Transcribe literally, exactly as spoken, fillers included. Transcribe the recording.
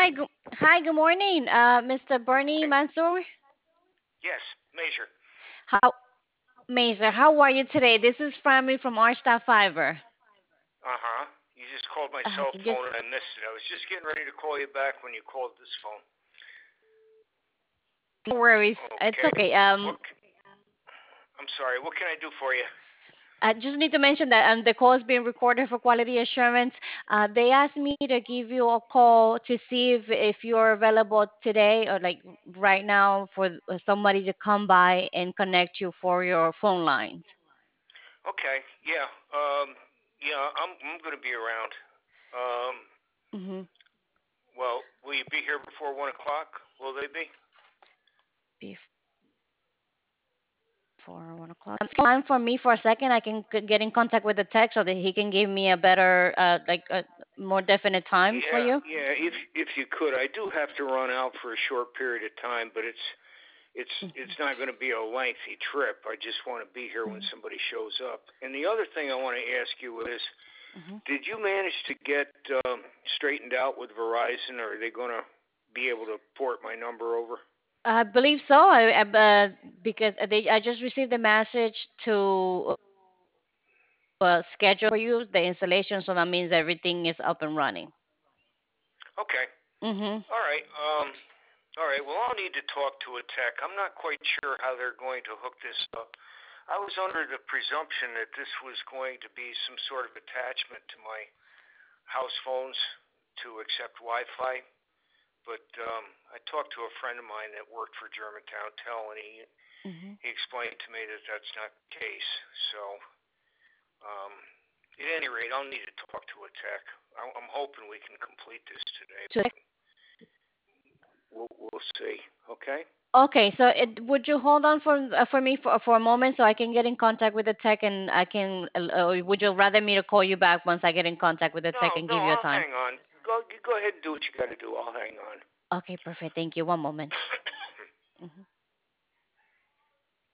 Hi, good, hi, good morning, uh, mister Bernie Okay. Mansour. Yes, Major. How, Mazer, how are you today? This is Frammy from Our Staff Fiber. Uh huh. You just called my Uh, cell can just phone and I missed it. I was just getting ready to call you back when you called this phone. no worries. It's Okay. okay. Um, What? I'm sorry. What can I do for you? I just need to mention that um, the call is being recorded for quality assurance. Uh, they asked me to give you a call to see if, if you're available today or like right now for somebody to come by and connect you for your phone lines. Okay. Yeah. Um. Yeah. I'm. I'm gonna be around. Um. Mm-hmm. Well, will you be here before one o'clock? Will they be? For one o'clock. Um, line for me for a second. I can c- get in contact with the tech so that he can give me a better, uh, like a more definite time for Yeah. you. Yeah. If if you could, I do have to run out for a short period of time, but it's it's it's not going to be a lengthy trip. I just want to be here when Mm-hmm. somebody shows up. And the other thing I want to ask you is, Hmm. did you manage to get um, straightened out with Verizon, or are they going to be able to port my number over? I believe so. I, I uh, because they, I just received a message to uh, schedule for you the installation, so that means everything is up and running. Okay. Mm-hmm. All right. Um. All right. Well, I'll need to talk to a tech. I'm not quite sure how they're going to hook this up. I was under the presumption that this was going to be some sort of attachment to my house phones to accept Wi-Fi. But um, I talked to a friend of mine that worked for Germantown Tel, and he Mm-hmm. he explained to me that that's not the case. So, um, at any rate, I'll need to talk to a tech. I- I'm hoping we can complete this today, So, but we'll we'll see. Okay. okay, so it, would you hold on for uh, for me for for a moment so I can get in contact with the tech and I can, uh, or would you rather me to call you back once I get in contact with the tech No, and no, give you a I'll time? hang on. Go you go ahead and do what you got to do. I'll hang on. Okay, perfect. Thank you. One moment. Mhm.